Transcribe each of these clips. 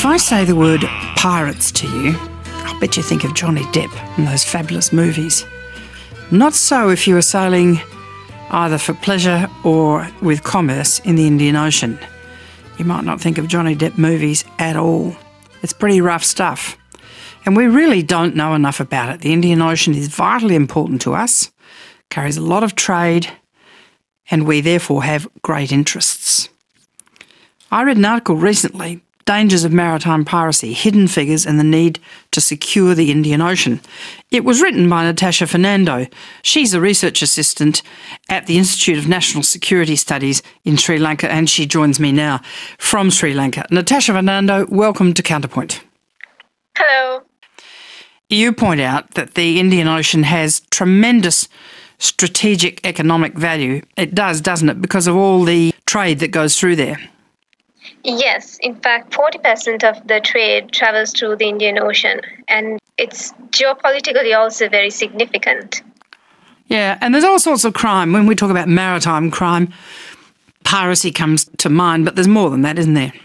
I say the word pirates to you, I'll bet you think of Johnny Depp and those fabulous movies. Not so if you are sailing either for pleasure or with commerce in the Indian Ocean. You might not think of Johnny Depp movies at all. It's pretty rough stuff. And we really don't know enough about it. The Indian Ocean is vitally important to us, carries a lot of trade, and we therefore have great interests. I read an article recently, Dangers of Maritime Piracy, Hidden Figures and the Need to Secure the Indian Ocean. It was written by Natasha Fernando. She's a research assistant at the Institute of National Security Studies in Sri Lanka, and she joins me now from Sri Lanka. Natasha Fernando, welcome to Counterpoint. Hello. You point out that the Indian Ocean has tremendous strategic economic value. It does, doesn't it, because of all the trade that goes through there? Yes, in fact, 40% of the trade travels through the Indian Ocean, and it's geopolitically also very significant. Yeah, and there's all sorts of crime. When we talk about maritime crime, piracy comes to mind, but there's more than that, isn't there?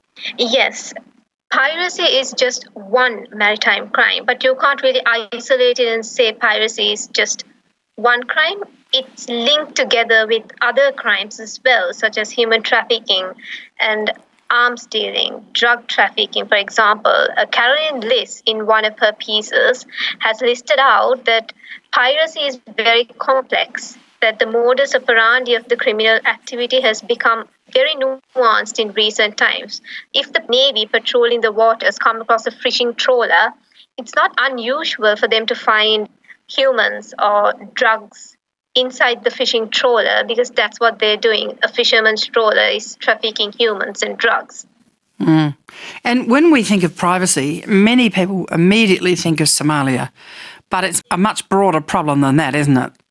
Yes, piracy is just one maritime crime, but you can't really isolate it and say piracy is just one crime. It's linked together with other crimes as well, such as human trafficking and arms dealing, drug trafficking, for example. Caroline Liss, in one of her pieces, has listed out that piracy is very complex, that the modus operandi of the criminal activity has become very nuanced in recent times. If the Navy patrolling the waters come across a fishing trawler, it's not unusual for them to find humans or drugs inside the fishing trawler, because that's what they're doing. A fisherman's trawler is trafficking humans and drugs. Mm. And when we think of piracy, many people immediately think of Somalia, but it's a much broader problem than that, isn't it?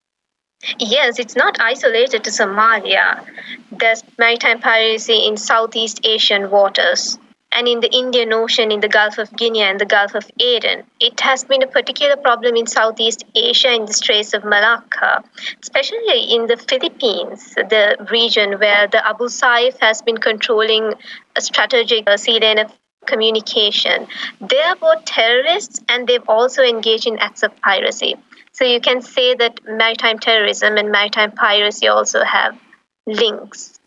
Yes, it's not isolated to Somalia. There's maritime piracy in Southeast Asian waters and in the Indian Ocean, in the Gulf of Guinea and the Gulf of Aden. It has been a particular problem in Southeast Asia, in the Straits of Malacca, especially in the Philippines, the region where the Abu Sayyaf has been controlling a strategic sea lane of communication. They are both terrorists, and they've also engaged in acts of piracy. So you can say that maritime terrorism and maritime piracy also have links.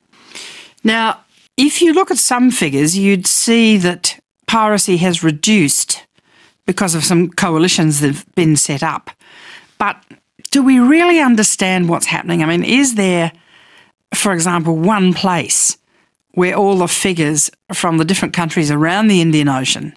Now, if you look at some figures, you'd see that piracy has reduced because of some coalitions that have been set up. But do we really understand what's happening? I mean, is there, for example, one place where all the figures from the different countries around the Indian Ocean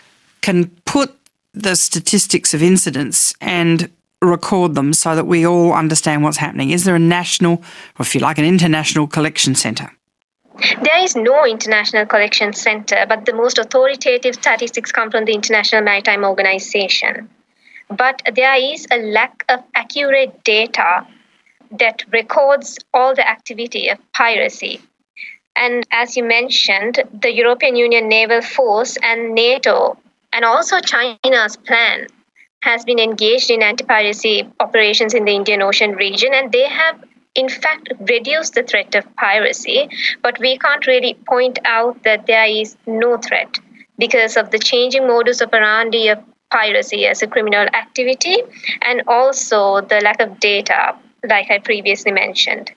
can put the statistics of incidents and record them so that we all understand what's happening? Is there a national, or if you like, an international collection centre? There is no international collection center, but the most authoritative statistics come from the International Maritime Organization. But there is a lack of accurate data that records all the activity of piracy. And as you mentioned, the European Union Naval Force and NATO, and also China's plan, has been engaged in anti-piracy operations in the Indian Ocean region, and they have in fact reduce the threat of piracy, but we can't really point out that there is no threat because of the changing modus operandi of piracy as a criminal activity, and also the lack of data, like I previously mentioned.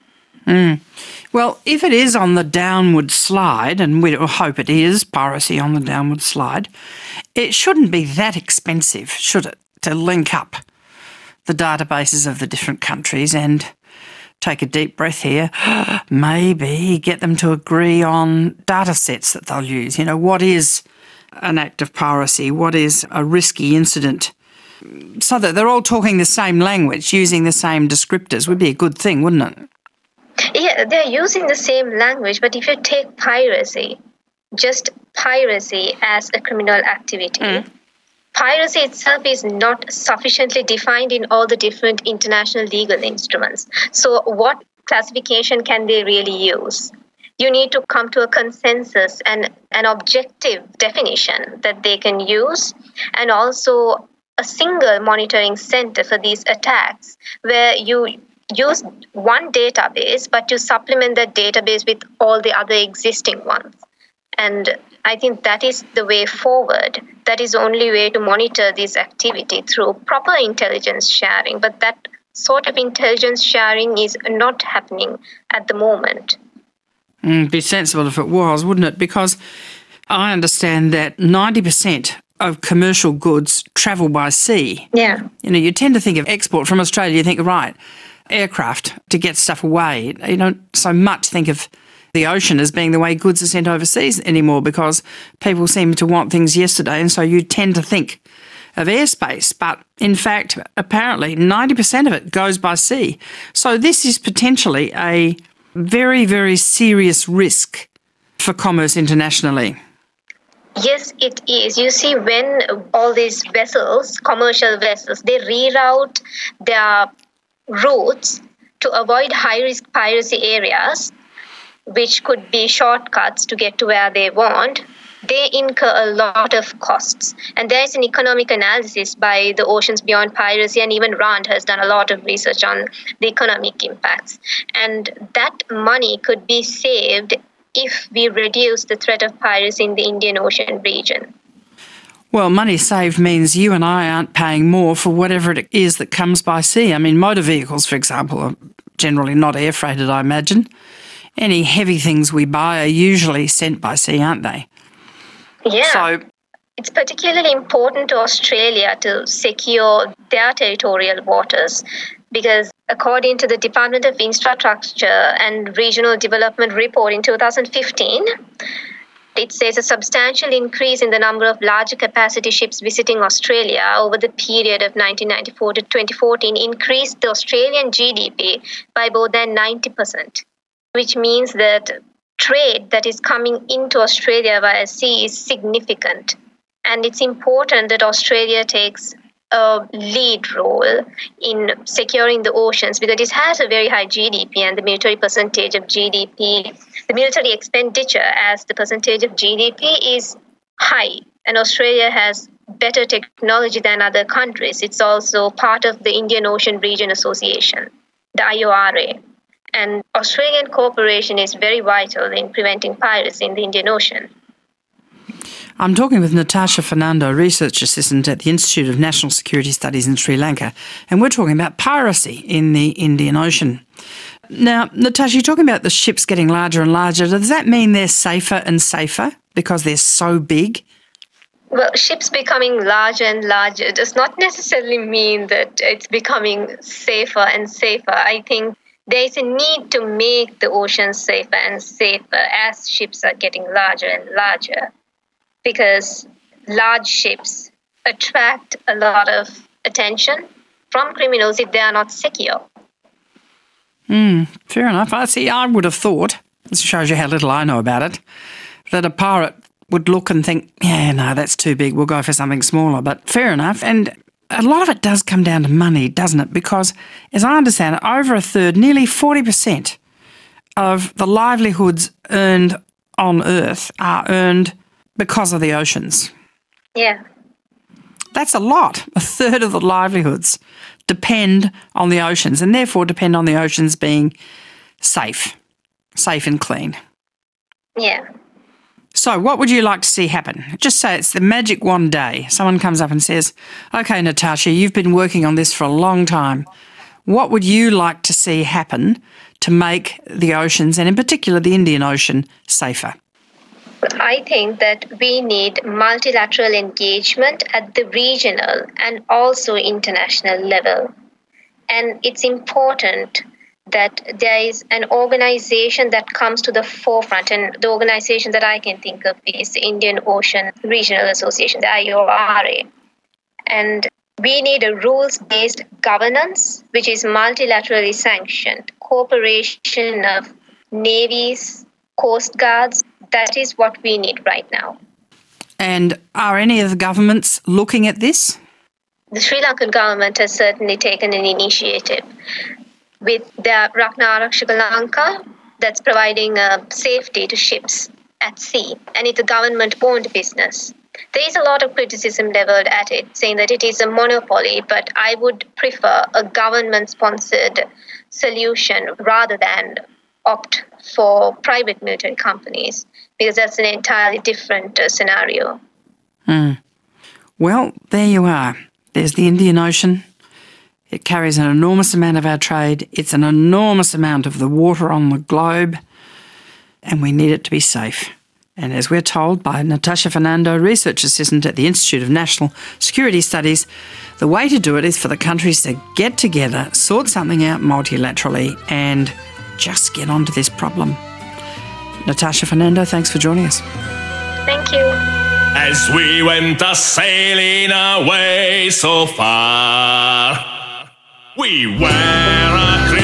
Well, if it is on the downward slide, and we hope it is, piracy on the downward slide, it shouldn't be that expensive, should it, to link up the databases of the different countries and take a deep breath here, maybe get them to agree on data sets that they'll use. You know, what is an act of piracy? What is a risky incident? So that they're all talking the same language, using the same descriptors would be a good thing, wouldn't it? Yeah, they're using the same language, but if you take piracy, just piracy as a criminal activity, piracy itself is not sufficiently defined in all the different international legal instruments. So what classification can they really use? You need to come to a consensus and an objective definition that they can use, and also a single monitoring center for these attacks where you use one database, but you supplement that database with all the other existing ones. And I think that is the way forward. That is the only way to monitor this activity through proper intelligence sharing. But that sort of intelligence sharing is not happening at the moment. It'd be sensible if it was, wouldn't it? Because I understand that 90% of commercial goods travel by sea. Yeah. You tend to think of export from Australia, you think, right, aircraft to get stuff away. You don't so much think of the ocean as being the way goods are sent overseas anymore, because people seem to want things yesterday, and so you tend to think of airspace. But in fact, apparently 90% of it goes by sea. So this is potentially a very, very serious risk for commerce internationally. Yes, it is. You see, when all these vessels, commercial vessels, they reroute their routes to avoid high-risk piracy areas, which could be shortcuts to get to where they want, they incur a lot of costs. And there is an economic analysis by the Oceans Beyond Piracy, and even RAND has done a lot of research on the economic impacts. And that money could be saved if we reduce the threat of piracy in the Indian Ocean region. Well, money saved means you and I aren't paying more for whatever it is that comes by sea. I mean, motor vehicles, for example, are generally not air freighted, I imagine. Any heavy things we buy are usually sent by sea, aren't they? Yeah. So it's particularly important to Australia to secure their territorial waters, because according to the Department of Infrastructure and Regional Development report in 2015, it says a substantial increase in the number of larger capacity ships visiting Australia over the period of 1994 to 2014 increased the Australian GDP by more than 90%, which means that trade that is coming into Australia via sea is significant. And it's important that Australia takes a lead role in securing the oceans, because it has a very high GDP, and the military percentage of GDP, the military expenditure as the percentage of GDP is high. And Australia has better technology than other countries. It's also part of the Indian Ocean Region Association, the IORA. And Australian cooperation is very vital in preventing piracy in the Indian Ocean. I'm talking with Natasha Fernando, Research Assistant at the Institute of National Security Studies in Sri Lanka, and we're talking about piracy in the Indian Ocean. Now, Natasha, you're talking about the ships getting larger and larger. Does that mean they're safer and safer because they're so big? Well, ships becoming larger and larger does not necessarily mean that it's becoming safer and safer. I think there is a need to make the ocean safer and safer as ships are getting larger and larger, because large ships attract a lot of attention from criminals if they are not secure. Fair enough. I would have thought, this shows you how little I know about it, that a pirate would look and think, yeah, no, that's too big, we'll go for something smaller. But fair enough. And a lot of it does come down to money, doesn't it? Because, as I understand it, over a third, nearly 40% of the livelihoods earned on Earth are earned because of the oceans. Yeah. That's a lot. A third of the livelihoods depend on the oceans, and therefore depend on the oceans being safe and clean. Yeah. So what would you like to see happen? Just say it's the magic one day. Someone comes up and says, okay, Natasha, you've been working on this for a long time. What would you like to see happen to make the oceans, and in particular the Indian Ocean, safer? I think that we need multilateral engagement at the regional and also international level. And it's important that there is an organization that comes to the forefront. And the organization that I can think of is the Indian Ocean Regional Association, the IORA. And we need a rules-based governance, which is multilaterally sanctioned, cooperation of navies, coast guards. That is what we need right now. And are any of the governments looking at this? The Sri Lankan government has certainly taken an initiative with their Rakna Arakshaka Lanka that's providing safety to ships at sea, and it's a government-owned business. There is a lot of criticism leveled at it, saying that it is a monopoly, but I would prefer a government-sponsored solution rather than opt for private military companies, because that's an entirely different scenario. Well, there you are. There's the Indian Ocean. It carries an enormous amount of our trade. It's an enormous amount of the water on the globe, and we need it to be safe. And as we're told by Natasha Fernando, Research Assistant at the Institute of National Security Studies, the way to do it is for the countries to get together, sort something out multilaterally, and just get onto this problem. Natasha Fernando, thanks for joining us. Thank you. As we went a-sailing away so far, we were a